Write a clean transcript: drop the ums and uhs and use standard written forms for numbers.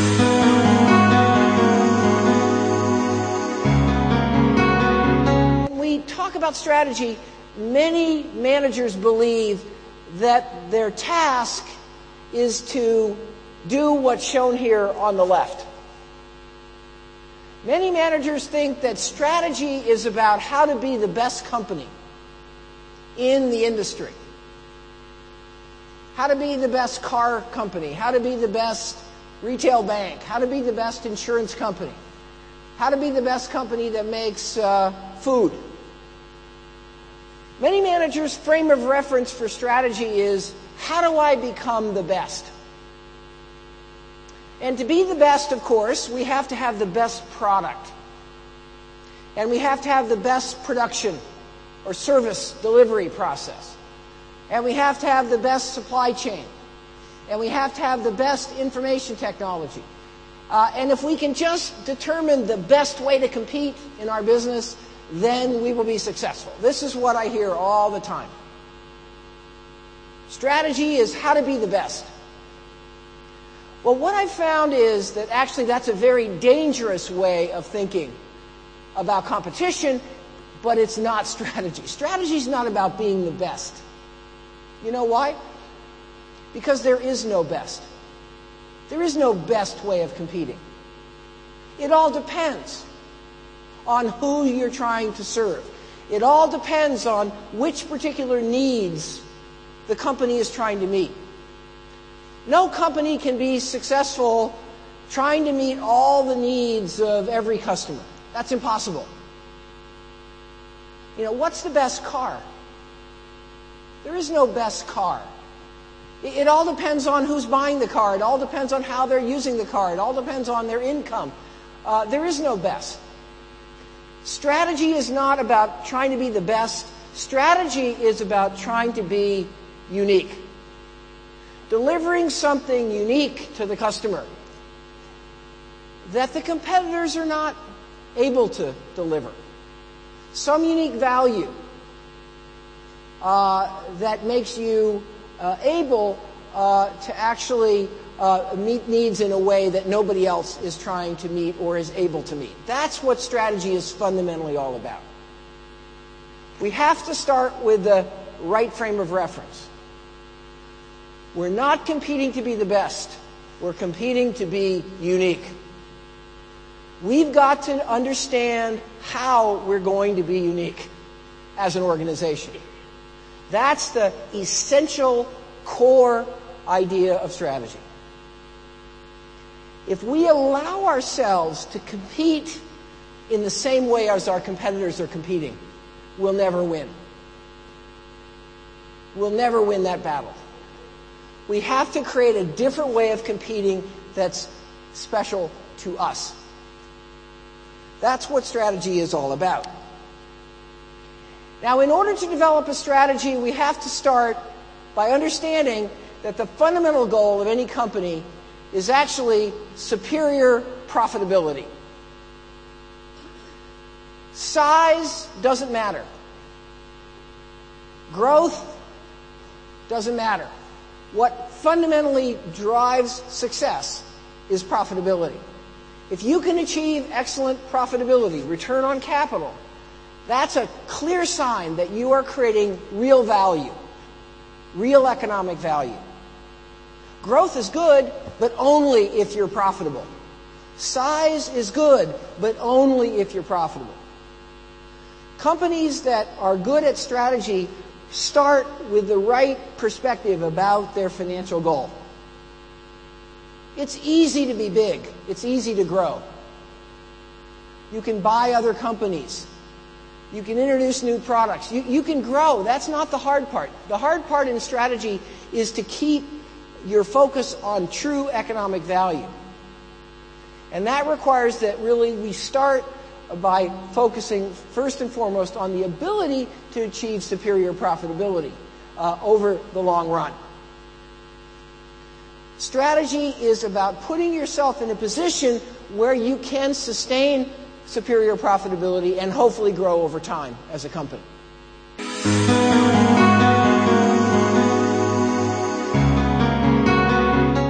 When we talk about strategy, many managers believe that their task is to do what's shown here on the left. Many managers think that strategy is about how to be the best company in the industry, how to be the best car company, how to be the best retail bank, how to be the best insurance company, how to be the best company that makes food. Many managers' frame of reference for strategy is, how do I become the best? And to be the best, of course, we have to have the best product. And we have to have the best production or service delivery process. And we have to have the best supply chain. And we have to have the best information technology. And if we can just determine the best way to compete in our business, then we will be successful. This is what I hear all the time. Strategy is how to be the best. Well, what I've found is that actually that's a very dangerous way of thinking about competition, but it's not strategy. Strategy is not about being the best. You know why? Because there is no best. There is no best way of competing. It all depends on who you're trying to serve. It all depends on which particular needs the company is trying to meet. No company can be successful trying to meet all the needs of every customer. That's impossible. You know, what's the best car? There is no best car. It all depends on who's buying the car. It all depends on how they're using the car. It all depends on their income. There is no best. Strategy is not about trying to be the best. Strategy is about trying to be unique. Delivering something unique to the customer that the competitors are not able to deliver. Some unique value that makes you able to actually meet needs in a way that nobody else is trying to meet or is able to meet. That's what strategy is fundamentally all about. We have to start with the right frame of reference. We're not competing to be the best. We're competing to be unique. We've got to understand how we're going to be unique as an organization. That's the essential core idea of strategy. If we allow ourselves to compete in the same way as our competitors are competing, we'll never win. We'll never win that battle. We have to create a different way of competing that's special to us. That's what strategy is all about. Now, in order to develop a strategy, we have to start by understanding that the fundamental goal of any company is actually superior profitability. Size doesn't matter. Growth doesn't matter. What fundamentally drives success is profitability. If you can achieve excellent profitability, return on capital, that's a clear sign that you are creating real value, real economic value. Growth is good, but only if you're profitable. Size is good, but only if you're profitable. Companies that are good at strategy start with the right perspective about their financial goal. It's easy to be big. It's easy to grow. You can buy other companies. You can introduce new products. You can grow. That's not the hard part. The hard part in strategy is to keep your focus on true economic value. And that requires that really we start by focusing first and foremost on the ability to achieve superior profitability over the long run. Strategy is about putting yourself in a position where you can sustain superior profitability and hopefully grow over time as a company.